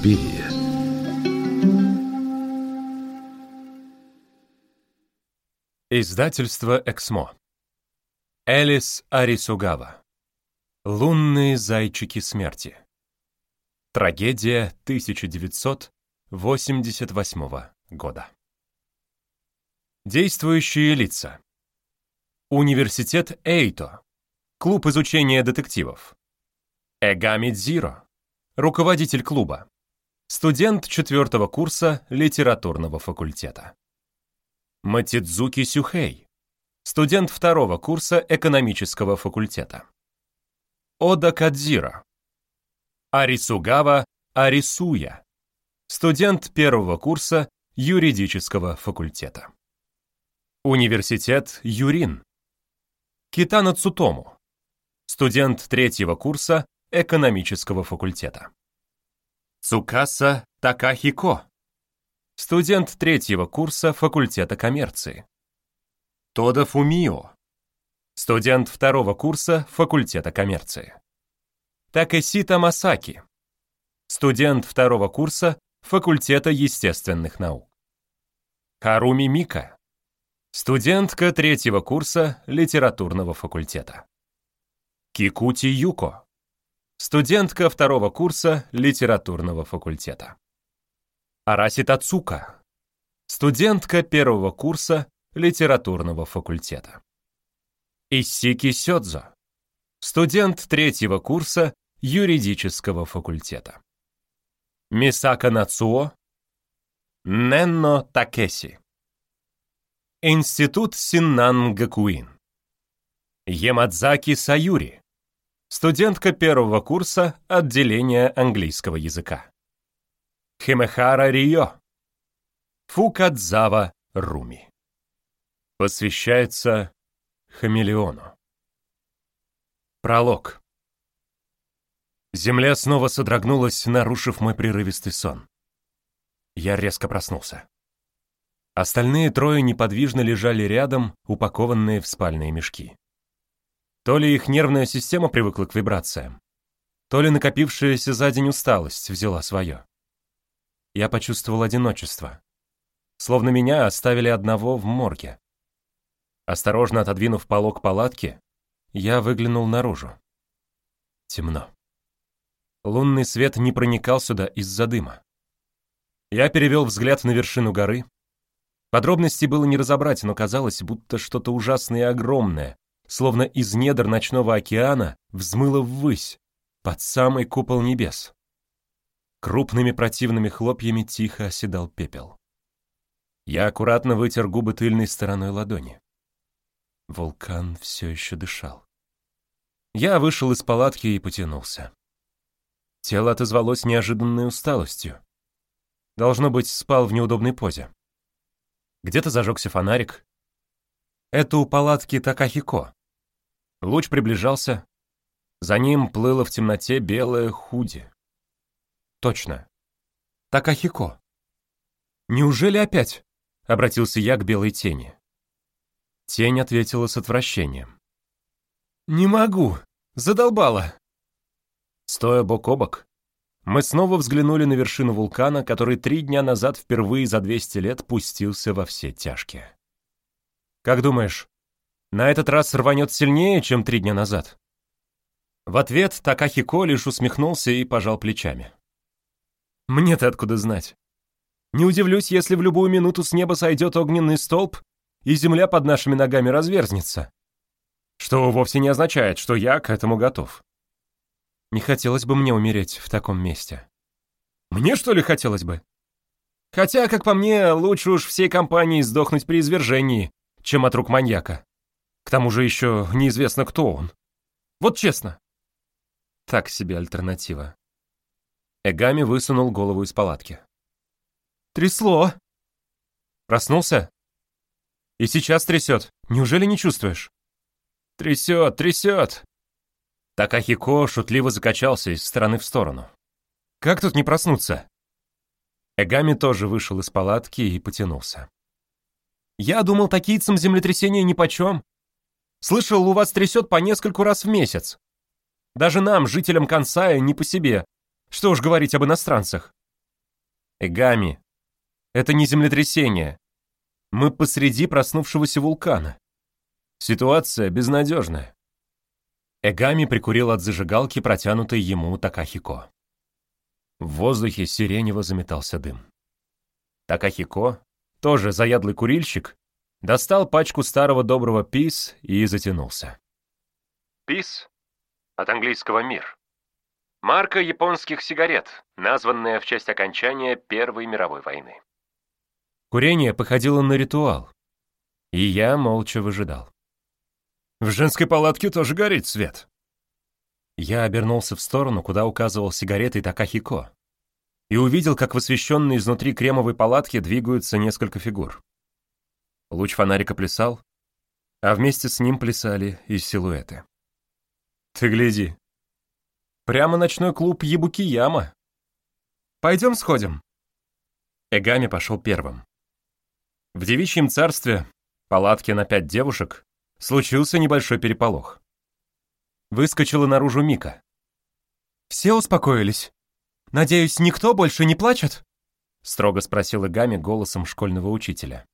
Суспирия. Издательство «Эксмо». Элис Арисугава. «Лунные зайчики смерти». Трагедия 1988 года. Действующие лица. Университет Эйто. Клуб изучения детективов. Эгами Дзиро. Руководитель клуба. Студент 4-го курса литературного факультета. Матидзуки Сюхэй. Студент 2-го курса экономического факультета. Ода Кадзиро. Арисугава Арисуя. Студент 1-го курса юридического факультета. Университет Юрин. Китано Цутому. Студент 3-го курса экономического факультета. Цукаса Такахико. Студент 3-го курса факультета коммерции. Тода Фумио. Студент 2-го курса факультета коммерции. Такэсита Масаки. Студент 2-го курса факультета естественных наук. Харуми Мика. Студентка 3-го курса литературного факультета. Кикути Юко. Студентка 2-го курса литературного факультета. Араси Тацука. Студентка 1-го курса литературного факультета. Иссики Сёдзо. Студент 3-го курса юридического факультета. Мисака Нацуо. Ненно Такеси. Институт Синнан Гакуин. Ямадзаки Саюри. Студентка 1-го курса отделения английского языка. Химехара Рио. Фукадзава Руми. Посвящается хамелеону. Пролог. Земля снова содрогнулась, нарушив мой прерывистый сон. Я резко проснулся. Остальные трое неподвижно лежали рядом, упакованные в спальные мешки. То ли их нервная система привыкла к вибрациям, то ли накопившаяся за день усталость взяла свое. Я почувствовал одиночество, словно меня оставили одного в морге. Осторожно отодвинув полог палатки, я выглянул наружу. Темно. Лунный свет не проникал сюда из-за дыма. Я перевел взгляд на вершину горы. Подробностей было не разобрать, но казалось, будто что-то ужасное и огромное, словно из недр ночного океана, взмыло ввысь, под самый купол небес. Крупными противными хлопьями тихо оседал пепел. Я аккуратно вытер губы тыльной стороной ладони. Вулкан все еще дышал. Я вышел из палатки и потянулся. Тело отозвалось неожиданной усталостью. Должно быть, спал в неудобной позе. Где-то зажегся фонарик. Это у палатки Такахико. Луч приближался. За ним плыло в темноте белое худи. Точно. Такахико. Неужели опять? Обратился я к белой тени. Тень ответила с отвращением. Не могу. Задолбала. Стоя бок о бок, мы снова взглянули на вершину вулкана, который 3 дня назад впервые за 200 лет пустился во все тяжкие. Как думаешь, на этот раз рванет сильнее, чем 3 дня назад? В ответ Такахико лишь усмехнулся и пожал плечами. Мне-то откуда знать? Не удивлюсь, если в любую минуту с неба сойдет огненный столб, и земля под нашими ногами разверзнется. Что вовсе не означает, что я к этому готов. Не хотелось бы мне умереть в таком месте. Мне, что ли, хотелось бы? Хотя, как по мне, лучше уж всей компании сдохнуть при извержении, чем от рук маньяка. К тому же еще неизвестно, кто он. Вот честно. Так себе альтернатива. Эгами высунул голову из палатки. Трясло. Проснулся? И сейчас трясет. Неужели не чувствуешь? Трясет, трясет. Такахико шутливо закачался из стороны в сторону. Как тут не проснуться? Эгами тоже вышел из палатки и потянулся. Я думал, токийцам землетрясение нипочем. Слышал, у вас трясет по нескольку раз в месяц. Даже нам, жителям Кансая, не по себе. Что уж говорить об иностранцах. Эгами, это не землетрясение. Мы посреди проснувшегося вулкана. Ситуация безнадежная. Эгами прикурил от зажигалки, протянутой ему Такахико. В воздухе сиренево заметался дым. Такахико, тоже заядлый курильщик, достал пачку старого доброго пис и затянулся. Пис, от английского «мир». Марка японских сигарет, названная в честь окончания Первой мировой войны. Курение походило на ритуал, и я молча выжидал. В женской палатке тоже горит свет. Я обернулся в сторону, куда указывал сигаретой Такахико, и увидел, как в освещенной изнутри кремовой палатке двигаются несколько фигур. Луч фонарика плясал, а вместе с ним плясали и силуэты. Ты гляди. Прямо ночной клуб Ябукияма. Пойдем сходим. Эгами пошел первым. В девичьем царстве, палатке на 5 девушек, случился небольшой переполох. Выскочила наружу Мика. «Все успокоились? Надеюсь, никто больше не плачет?» Строго спросил Эгами голосом школьного учителя.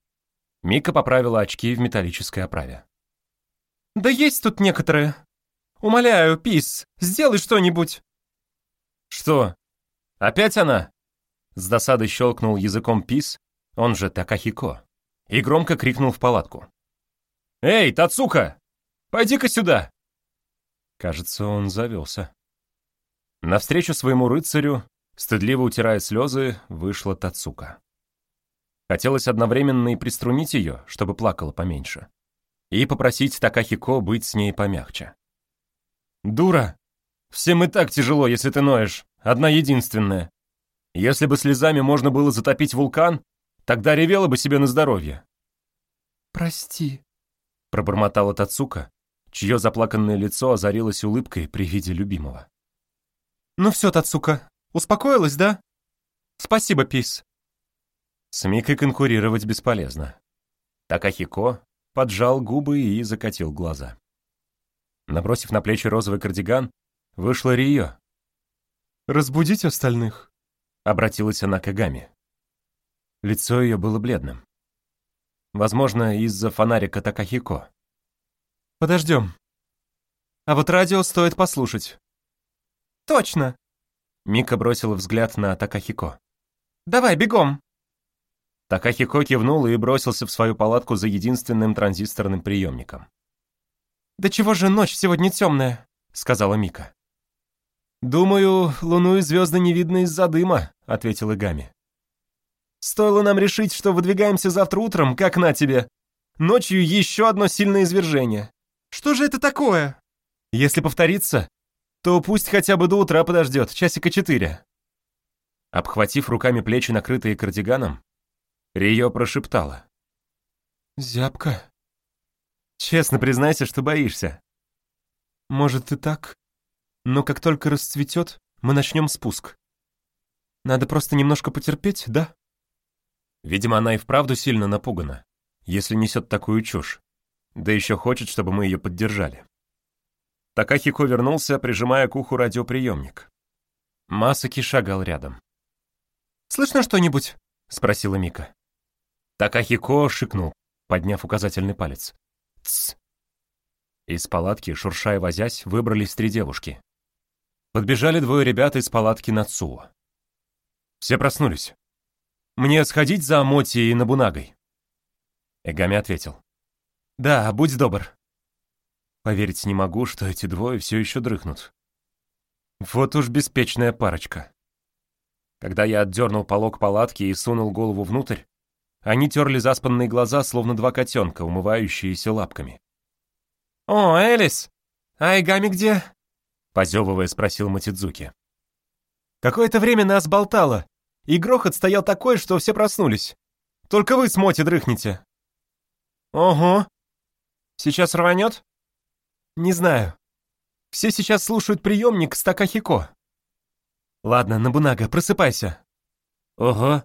Мика поправила очки в металлической оправе. «Да есть тут некоторые. Умоляю, Пис, сделай что-нибудь!» «Что? Опять она?» С досадой щелкнул языком Пис, он же Такахико, и громко крикнул в палатку. «Эй, Тацука! Пойди-ка сюда!» Кажется, он завелся. Навстречу своему рыцарю, стыдливо утирая слезы, вышла Тацука. Хотелось одновременно и приструнить ее, чтобы плакала поменьше, и попросить Такахико быть с ней помягче. «Дура! Всем и так тяжело, если ты ноешь, одна единственная. Если бы слезами можно было затопить вулкан, тогда ревела бы себе на здоровье». «Прости», — пробормотала Тацука, чье заплаканное лицо озарилось улыбкой при виде любимого. «Ну все, Тацука, успокоилась, да? Спасибо, Пис». С Микой конкурировать бесполезно. Такахико поджал губы и закатил глаза. Набросив на плечи розовый кардиган, вышла Рио. «Разбудить остальных?» — обратилась она к Эгами. Лицо ее было бледным. Возможно, из-за фонарика Такахико. «Подождем. А вот радио стоит послушать». «Точно!» Мика бросила взгляд на Такахико. «Давай, бегом!» Такахико кивнул и бросился в свою палатку за единственным транзисторным приемником. «Да чего же ночь сегодня темная?» — сказала Мика. «Думаю, луну и звезды не видно из-за дыма», — ответил Эгами. «Стоило нам решить, что выдвигаемся завтра утром, как на тебе. Ночью еще одно сильное извержение. Что же это такое?» «Если повторится, то пусть хотя бы до утра подождет, часика 4». Обхватив руками плечи, накрытые кардиганом, Рио прошептала. «Зябко. Честно признайся, что боишься». «Может и так, но как только расцветет, мы начнем спуск. Надо просто немножко потерпеть, да?» Видимо, она и вправду сильно напугана, если несет такую чушь, да еще хочет, чтобы мы ее поддержали. Такахико вернулся, прижимая к уху радиоприемник. Масаки шагал рядом. «Слышно что-нибудь?» — спросила Мика. Такахико шикнул, подняв указательный палец. «Тсс!» Из палатки, шуршая возясь, выбрались 3 девушки. Подбежали 2 ребята из палатки Нацуо. Все проснулись. «Мне сходить за Моти и Набунагой?» Эгами ответил. «Да, будь добр». Поверить не могу, что эти 2 все еще дрыхнут. Вот уж беспечная парочка. Когда я отдернул полог палатки и сунул голову внутрь, они терли заспанные глаза, словно 2 котенка, умывающиеся лапками. «О, Элис! А Эгами где?» — позевывая спросил Мотидзуки. «Какое-то время нас болтало, и грохот стоял такой, что все проснулись. Только вы с Моти дрыхнете». «Ого! Сейчас рванет?» «Не знаю. Все сейчас слушают приемник с Такахико». «Ладно, Набунага, просыпайся». «Ого».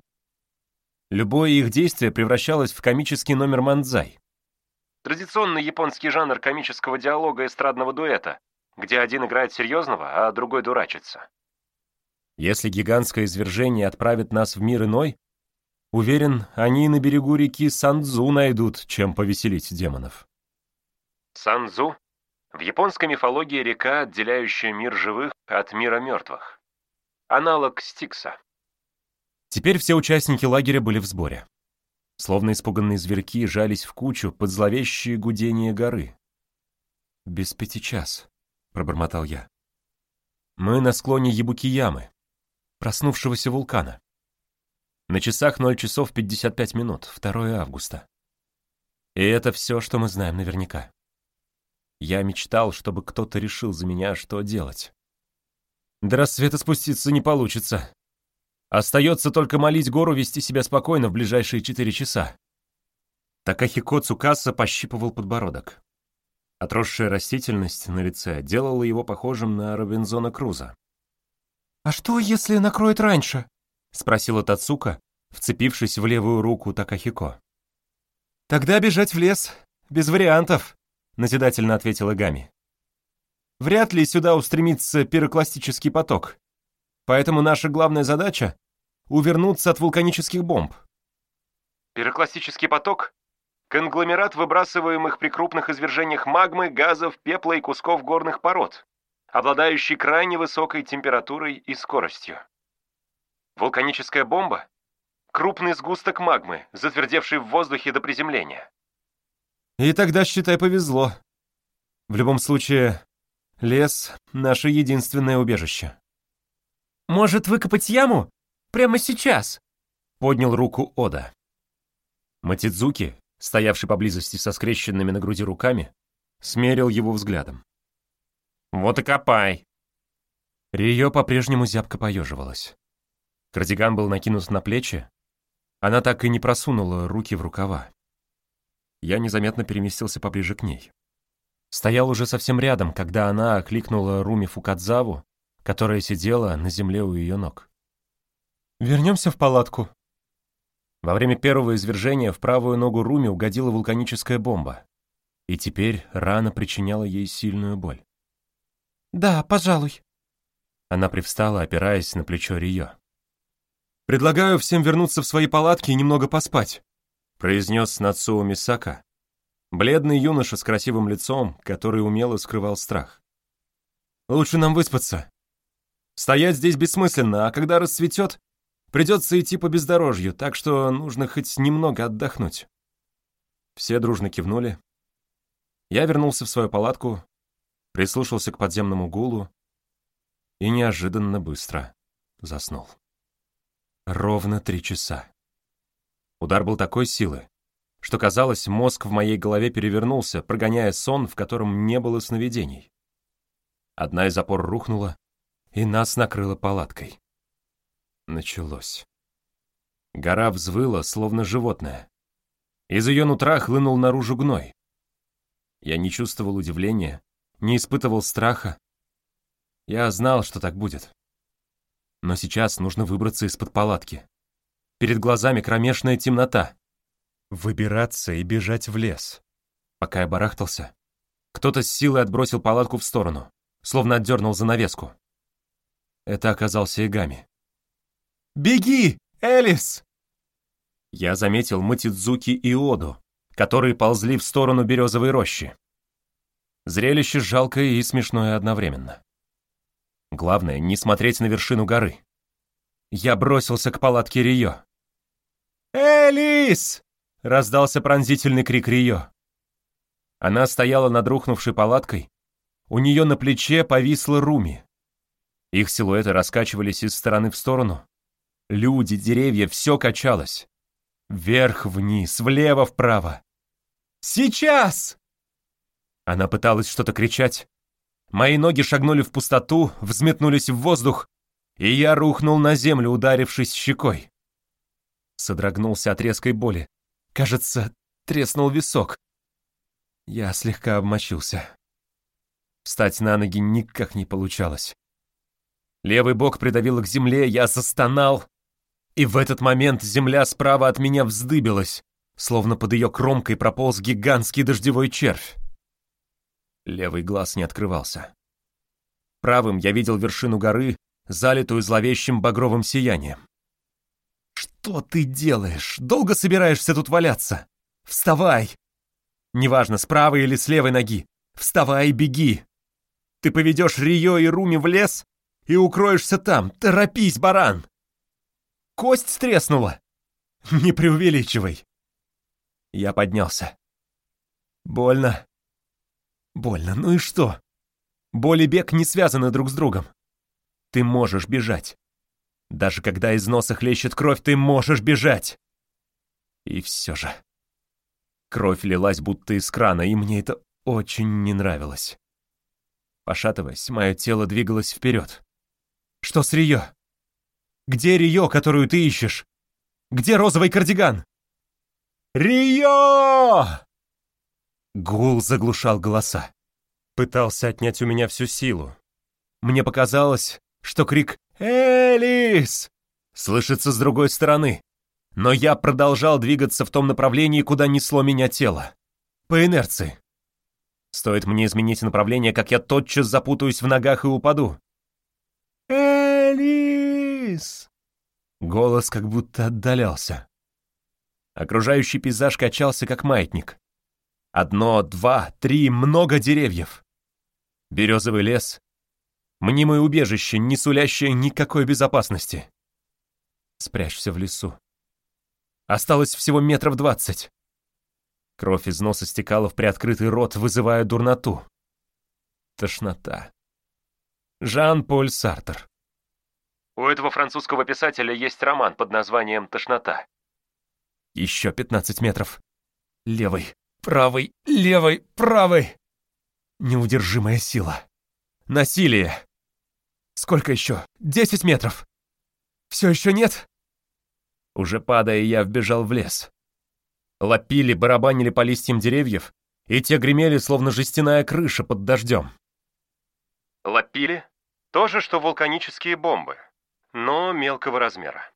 Любое их действие превращалось в комический номер мандзай. Традиционный японский жанр комического диалога эстрадного дуэта, где один играет серьезного, а другой дурачится. Если гигантское извержение отправит нас в мир иной, уверен, они на берегу реки Сандзу найдут, чем повеселить демонов. Сандзу — в японской мифологии река, отделяющая мир живых от мира мертвых. Аналог Стикса. Теперь все участники лагеря были в сборе. Словно испуганные зверьки жались в кучу под зловещее гудение горы. «Без 5 час», — пробормотал я. «Мы на склоне Ябуки-ямы, проснувшегося вулкана. На часах 0 часов 55 минут, 2 августа. И это все, что мы знаем наверняка. Я мечтал, чтобы кто-то решил за меня, что делать. До рассвета спуститься не получится. Остается только молить гору вести себя спокойно в ближайшие 4 часа». Такахико Цукаса пощипывал подбородок. Отросшая растительность на лице делала его похожим на Робинзона Круза. «А что, если накроет раньше?» — спросила Тацука, вцепившись в левую руку Такахико. «Тогда бежать в лес, без вариантов», — назидательно ответила Гами. «Вряд ли сюда устремится пирокластический поток. Поэтому наша главная задача — увернуться от вулканических бомб». Пирокластический поток — конгломерат выбрасываемых при крупных извержениях магмы, газов, пепла и кусков горных пород, обладающий крайне высокой температурой и скоростью. Вулканическая бомба — крупный сгусток магмы, затвердевший в воздухе до приземления. И тогда, считай, повезло. В любом случае, лес — наше единственное убежище. «Может, выкопать яму? Прямо сейчас?» — поднял руку Ода. Матидзуки, стоявший поблизости со скрещенными на груди руками, смерил его взглядом. «Вот и копай!» Рио по-прежнему зябко поеживалась. Кардиган был накинут на плечи, она так и не просунула руки в рукава. Я незаметно переместился поближе к ней. Стоял уже совсем рядом, когда она окликнула Руми Фукадзаву, которая сидела на земле у ее ног. «Вернемся в палатку». Во время первого извержения в правую ногу Руми угодила вулканическая бомба, и теперь рана причиняла ей сильную боль. «Да, пожалуй». Она привстала, опираясь на плечо Рио. «Предлагаю всем вернуться в свои палатки и немного поспать», произнес Нацуо Мисака, бледный юноша с красивым лицом, который умело скрывал страх. «Лучше нам выспаться. Стоять здесь бессмысленно, а когда расцветет, придется идти по бездорожью, так что нужно хоть немного отдохнуть». Все дружно кивнули. Я вернулся в свою палатку, прислушался к подземному гулу и неожиданно быстро заснул. Ровно 3 часа. Удар был такой силы, что, казалось, мозг в моей голове перевернулся, прогоняя сон, в котором не было сновидений. Одна из опор рухнула, и нас накрыло палаткой. Началось. Гора взвыла, словно животное. Из ее нутра хлынул наружу гной. Я не чувствовал удивления, не испытывал страха. Я знал, что так будет. Но сейчас нужно выбраться из-под палатки. Перед глазами кромешная темнота. Выбираться и бежать в лес. Пока я барахтался, кто-то с силой отбросил палатку в сторону, словно отдернул занавеску. Это оказался Игами. «Беги, Элис!» Я заметил Матидзуки и Оду, которые ползли в сторону березовой рощи. Зрелище жалкое и смешное одновременно. Главное, не смотреть на вершину горы. Я бросился к палатке Рио. «Элис!» — раздался пронзительный крик Рио. Она стояла над рухнувшей палаткой, у нее на плече повисла Руми. Их силуэты раскачивались из стороны в сторону. Люди, деревья, все качалось. Вверх-вниз, влево-вправо. «Сейчас!» Она пыталась что-то кричать. Мои ноги шагнули в пустоту, взметнулись в воздух, и я рухнул на землю, ударившись щекой. Содрогнулся от резкой боли. Кажется, треснул висок. Я слегка обмочился. Встать на ноги никак не получалось. Левый бок придавило к земле, я застонал, и в этот момент земля справа от меня вздыбилась, словно под ее кромкой прополз гигантский дождевой червь. Левый глаз не открывался. Правым я видел вершину горы залитую зловещим багровым сиянием. «Что ты делаешь? Долго собираешься тут валяться? Вставай! Неважно, с правой или с левой ноги. Вставай и беги! Ты поведешь Рио и Руми в лес и укроешься там. Торопись, баран! Кость треснула! Не преувеличивай!» Я поднялся. Больно. Больно. Ну и что? Боль и бег не связаны друг с другом. Ты можешь бежать. Даже когда из носа хлещет кровь, ты можешь бежать. И все же. Кровь лилась будто из крана, и мне это очень не нравилось. Пошатываясь, мое тело двигалось вперед. Что с Рио? Где Рио, которую ты ищешь? Где розовый кардиган? Рио! Гул заглушал голоса. Пытался отнять у меня всю силу. Мне показалось, что крик «Элис!» слышится с другой стороны. Но я продолжал двигаться в том направлении, куда несло меня тело. По инерции. Стоит мне изменить направление, как я тотчас запутаюсь в ногах и упаду. «Элис!» Голос как будто отдалялся. Окружающий пейзаж качался, как маятник. 1, 2, 3, много деревьев. Березовый лес. Мнимое убежище, не сулящее никакой безопасности. Спрячься в лесу. Осталось всего 20 метров. Кровь из носа стекала в приоткрытый рот, вызывая дурноту. Тошнота. Жан-Поль Сартр. У этого французского писателя есть роман под названием «Тошнота». Еще 15 метров. Левый, правый, левый, правый. Неудержимая сила. Насилие. Сколько еще? 10 метров. Все еще нет? Уже падая, я вбежал в лес. Лопили, барабанили по листьям деревьев, и те гремели, словно жестяная крыша под дождем. Лопили — то же, что вулканические бомбы, но мелкого размера.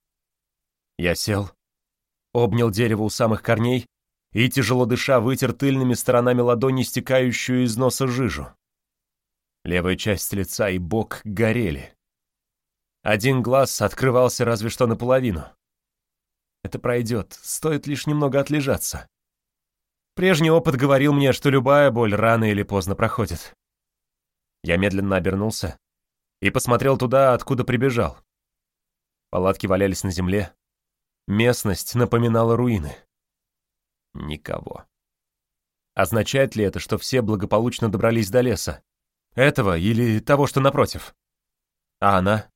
Я сел, обнял дерево у самых корней и, тяжело дыша, вытер тыльными сторонами ладони стекающую из носа жижу. Левая часть лица и бок горели. Один глаз открывался разве что наполовину. Это пройдет, стоит лишь немного отлежаться. Прежний опыт говорил мне, что любая боль рано или поздно проходит. Я медленно обернулся и посмотрел туда, откуда прибежал. Палатки валялись на земле. Местность напоминала руины. Никого. Означает ли это, что все благополучно добрались до леса? Этого или того, что напротив? А она?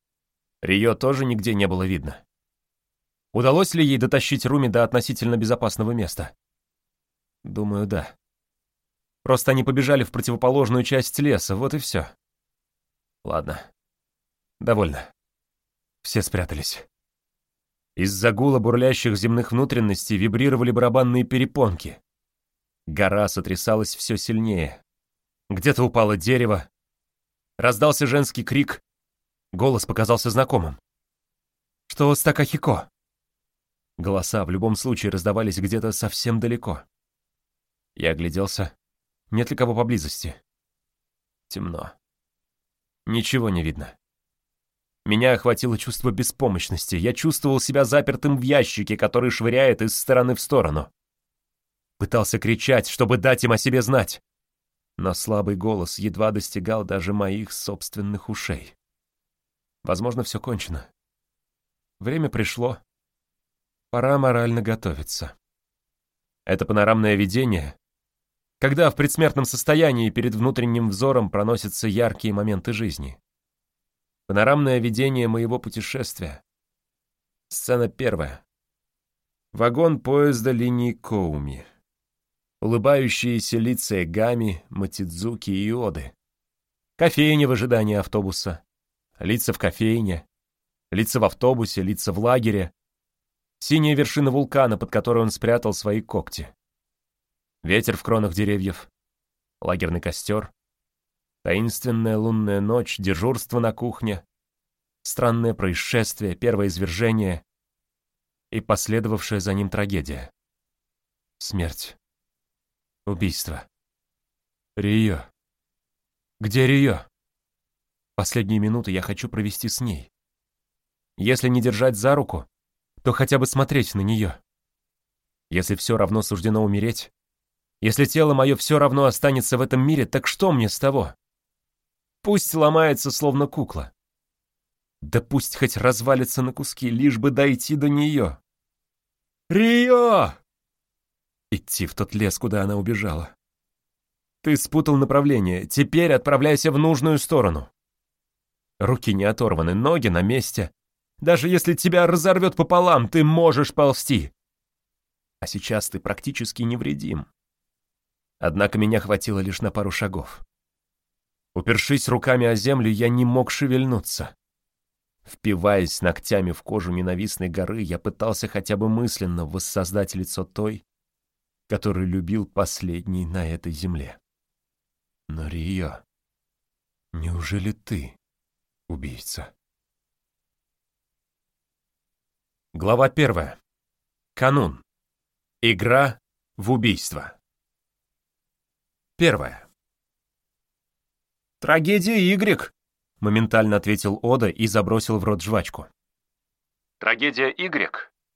Рио тоже нигде не было видно. Удалось ли ей дотащить Руми до относительно безопасного места? Думаю, да. Просто они побежали в противоположную часть леса, вот и все. Ладно. Довольно. Все спрятались. Из-за гула бурлящих земных внутренностей вибрировали барабанные перепонки. Гора сотрясалась все сильнее. Где-то упало дерево. Раздался женский крик. Голос показался знакомым. «Что с Такахико?» Голоса в любом случае раздавались где-то совсем далеко. Я огляделся. Нет ли кого поблизости? Темно. Ничего не видно. Меня охватило чувство беспомощности. Я чувствовал себя запертым в ящике, который швыряет из стороны в сторону. Пытался кричать, чтобы дать им о себе знать. Но слабый голос едва достигал даже моих собственных ушей. Возможно, все кончено. Время пришло. Пора морально готовиться. Это панорамное видение, когда в предсмертном состоянии перед внутренним взором проносятся яркие моменты жизни. Панорамное видение моего путешествия. Сцена 1. Вагон поезда линии Коуми. Улыбающиеся лица Эгами, Мотидзуки и Оды. Кофейня в ожидании автобуса. Лица в кофейне. Лица в автобусе, лица в лагере. Синяя вершина вулкана, под которой он спрятал свои когти. Ветер в кронах деревьев. Лагерный костер. Таинственная лунная ночь, дежурство на кухне. Странное происшествие, первое извержение и последовавшая за ним трагедия. Смерть. Убийство. Рио. Где Рио? Последние минуты я хочу провести с ней. Если не держать за руку, то хотя бы смотреть на нее. Если все равно суждено умереть, если тело мое все равно останется в этом мире, так что мне с того? Пусть ломается, словно кукла. Да пусть хоть развалится на куски, лишь бы дойти до нее. Рио! Идти в тот лес, куда она убежала. Ты спутал направление, теперь отправляйся в нужную сторону. Руки не оторваны, ноги на месте. Даже если тебя разорвет пополам, ты можешь ползти. А сейчас ты практически невредим. Однако меня хватило лишь на пару шагов. Упершись руками о землю, я не мог шевельнуться. Впиваясь ногтями в кожу ненавистной горы, я пытался хотя бы мысленно воссоздать лицо той, которую любил последний на этой земле. Но, Рио, неужели ты убийца? Глава 1. Канун. Игра в убийство. 1. «Трагедия Y», — моментально ответил Ода и забросил в рот жвачку. «Трагедия Y»,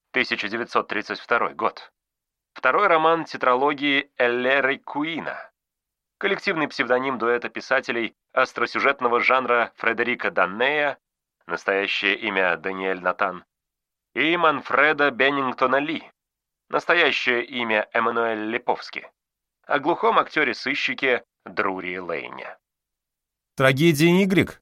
1932 год. Второй роман тетралогии Эллеры Куина. Коллективный псевдоним дуэта писателей остросюжетного жанра Фредерика Даннея, настоящее имя Даниэль Натан, и Манфреда Беннингтона Ли, настоящее имя Эммануэль Липовски, о глухом актере-сыщике Друри Лейне. «Трагедия Y»?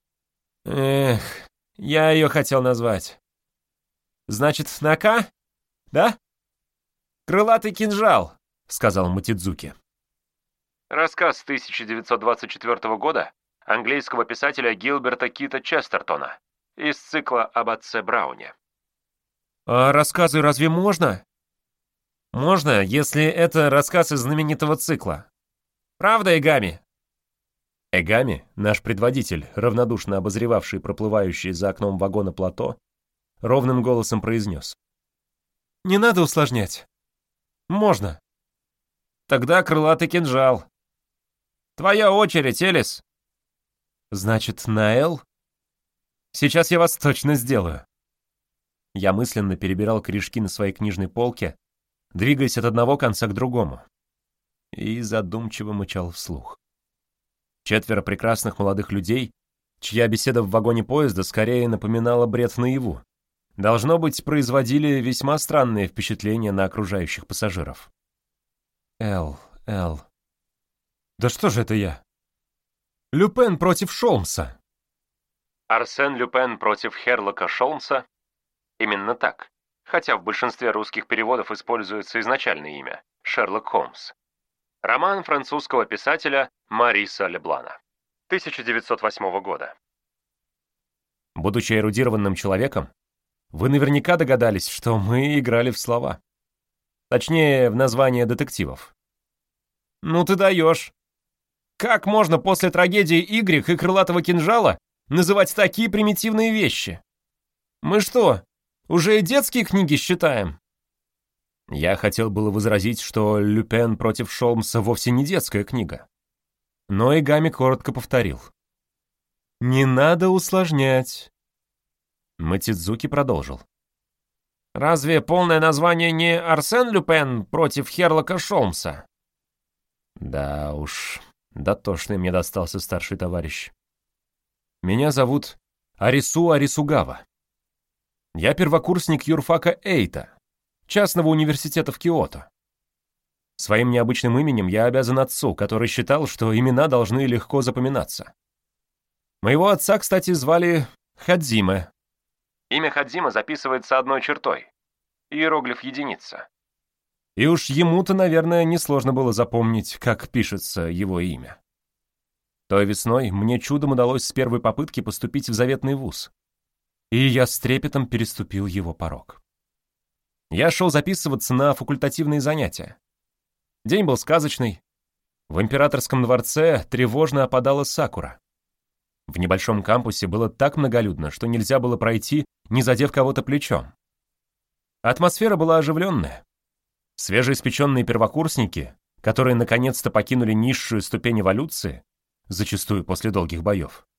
Эх, я ее хотел назвать. Значит, на К? Да? «Крылатый кинжал», — сказал Мотидзуки. Рассказ 1924 года английского писателя Гилберта Кита Честертона из цикла об отце Брауне. «А рассказы разве можно?» «Можно, если это рассказ из знаменитого цикла. Правда, Эгами?» Эгами, наш предводитель, равнодушно обозревавший проплывающие за окном вагона плато, ровным голосом произнес. «Не надо усложнять. Можно. Тогда крылатый кинжал. Твоя очередь, Элис». «Значит, на «Л»? Сейчас я вас точно сделаю». Я мысленно перебирал корешки на своей книжной полке, двигаясь от одного конца к другому, и задумчиво мычал вслух. 4 прекрасных молодых людей, чья беседа в вагоне поезда скорее напоминала бред наяву, должно быть, производили весьма странные впечатления на окружающих пассажиров. Эл. Да что же это я? Люпен против Шолмса. Арсен Люпен против Херлока Шолмса. Именно так, хотя в большинстве русских переводов используется изначальное имя – Шерлок Холмс. Роман французского писателя Мариса Леблана, 1908 года. Будучи эрудированным человеком, вы наверняка догадались, что мы играли в слова. Точнее, в название детективов. Ну ты даешь. Как можно после трагедии Y и крылатого кинжала называть такие примитивные вещи? Мы что, уже и детские книги считаем? Я хотел было возразить, что «Люпен против Шолмса» вовсе не детская книга. Но Эгами коротко повторил. «Не надо усложнять». Мотидзуки продолжил. «Разве полное название не Арсен Люпен против Херлока Шолмса?» Да уж, дотошный мне достался старший товарищ. Меня зовут Арису Арисугава. Я первокурсник юрфака Эйта, частного университета в Киото. Своим необычным именем я обязан отцу, который считал, что имена должны легко запоминаться. Моего отца, кстати, звали Хадзиме. Имя Хадзиме записывается одной чертой. Иероглиф единица. И уж ему-то, наверное, несложно было запомнить, как пишется его имя. Той весной мне чудом удалось с первой попытки поступить в заветный вуз. И я с трепетом переступил его порог. Я шел записываться на факультативные занятия. День был сказочный. В императорском дворце тревожно опадала сакура. В небольшом кампусе было так многолюдно, что нельзя было пройти, не задев кого-то плечом. Атмосфера была оживленная. Свежеиспеченные первокурсники, которые наконец-то покинули низшую ступень эволюции, зачастую после долгих боев,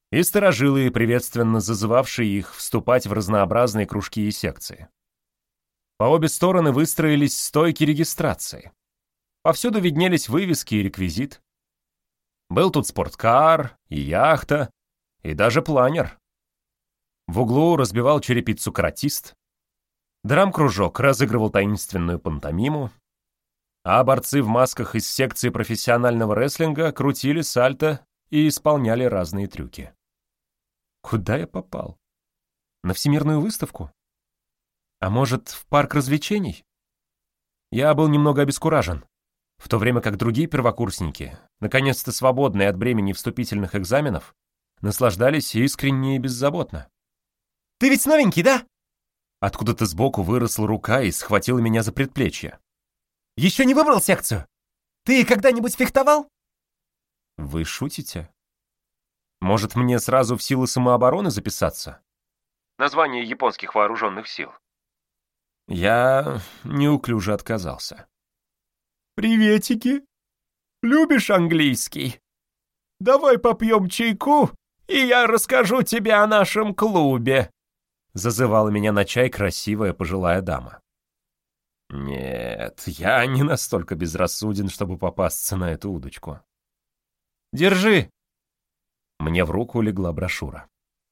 и старожилы, приветственно зазывавшие их вступать в разнообразные кружки и секции. По обе стороны выстроились стойки регистрации. Повсюду виднелись вывески и реквизит. Был тут спорткар, и яхта, и даже планер. В углу разбивал черепицу каратист. Драм-кружок разыгрывал таинственную пантомиму, а борцы в масках из секции профессионального рестлинга крутили сальто и исполняли разные трюки. Куда я попал? На всемирную выставку? А может, в парк развлечений? Я был немного обескуражен, в то время как другие первокурсники, наконец-то свободные от бремени вступительных экзаменов, наслаждались искренне и беззаботно. «Ты ведь новенький, да?» Откуда-то сбоку выросла рука и схватила меня за предплечье. «Еще не выбрал секцию? Ты когда-нибудь фехтовал?» «Вы шутите? Может, мне сразу в силы самообороны записаться?» Название японских вооруженных сил. Я неуклюже отказался. «Приветики! Любишь английский? Давай попьем чайку, и я расскажу тебе о нашем клубе!» Зазывала меня на чай красивая пожилая дама. Нет, я не настолько безрассуден, чтобы попасться на эту удочку. «Держи!» Мне в руку легла брошюра.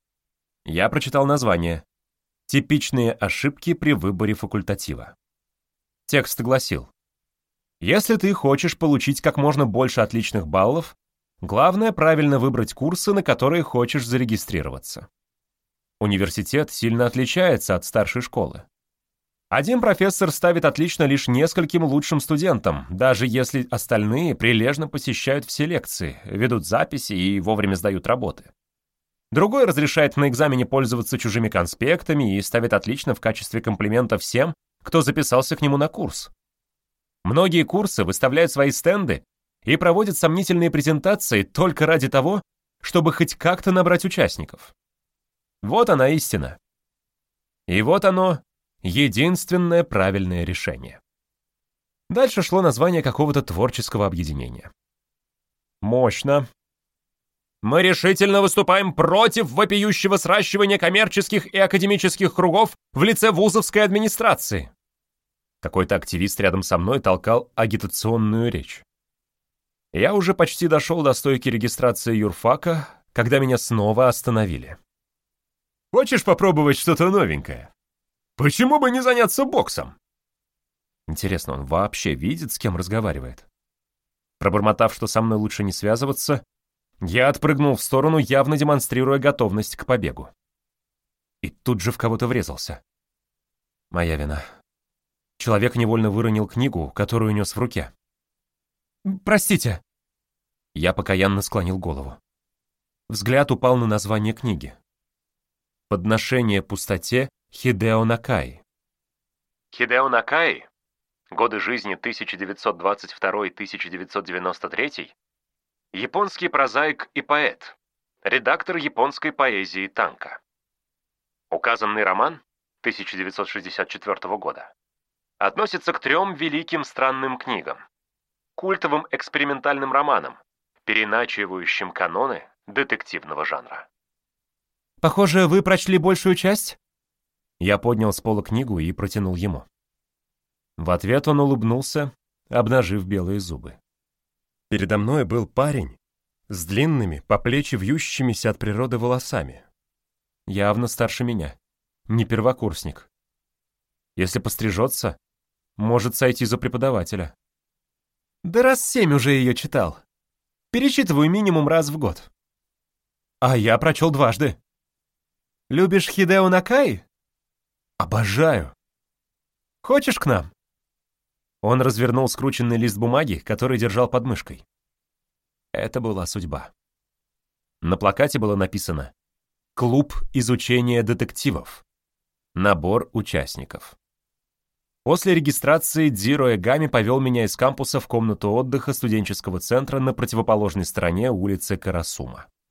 Я прочитал название «Типичные ошибки при выборе факультатива». Текст гласил: «Если ты хочешь получить как можно больше отличных баллов, главное правильно выбрать курсы, на которые хочешь зарегистрироваться. Университет сильно отличается от старшей школы. Один профессор ставит отлично лишь нескольким лучшим студентам, даже если остальные прилежно посещают все лекции, ведут записи и вовремя сдают работы. Другой разрешает на экзамене пользоваться чужими конспектами и ставит отлично в качестве комплимента всем, кто записался к нему на курс. Многие курсы выставляют свои стенды и проводят сомнительные презентации только ради того, чтобы хоть как-то набрать участников. Вот она истина. И вот оно, единственное правильное решение». Дальше шло название какого-то творческого объединения. Мощно. «Мы решительно выступаем против вопиющего сращивания коммерческих и академических кругов в лице вузовской администрации». Какой-то активист рядом со мной толкал агитационную речь. Я уже почти дошел до стойки регистрации юрфака, когда меня снова остановили. «Хочешь попробовать что-то новенькое? Почему бы не заняться боксом?» Интересно, он вообще видит, с кем разговаривает? Пробормотав, что со мной лучше не связываться, я отпрыгнул в сторону, явно демонстрируя готовность к побегу. И тут же в кого-то врезался. Моя вина. Человек невольно выронил книгу, которую нес в руке. «Простите». Я покаянно склонил голову. Взгляд упал на название книги. «Подношение пустоте Хидео Накаи». Хидео Накаи, годы жизни 1922-1993, японский прозаик и поэт, редактор японской поэзии танка. Указанный роман 1964 года относится к 3 великим странным книгам, культовым экспериментальным романам, переначивающим каноны детективного жанра. «Похоже, вы прочли большую часть?» Я поднял с пола книгу и протянул ему. В ответ он улыбнулся, обнажив белые зубы. Передо мной был парень с длинными, по плечи вьющимися от природы волосами. Явно старше меня, не первокурсник. Если пострижется, может сойти за преподавателя. Да раз 7 уже ее читал. Перечитываю минимум раз в год. А я прочел дважды. Любишь Хидео Накаи? Обожаю. Хочешь к нам? Он развернул скрученный лист бумаги, который держал под мышкой. Это была судьба. На плакате было написано «Клуб изучения детективов. Набор участников». После регистрации Дзиро Эгами повел меня из кампуса в комнату отдыха студенческого центра на противоположной стороне улицы Карасума.